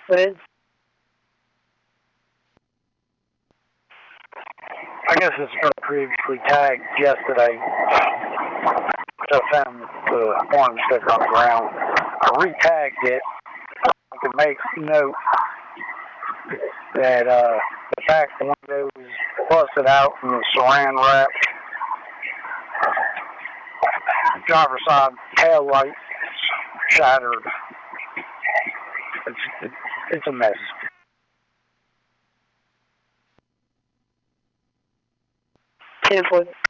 But I guess it's been previously tagged yesterday. So I found the orange sticker on the ground. I re-tagged it to make note that the back window was busted out and the saran wrap. Driver's side tail light shattered. It's a mess. Ten foot.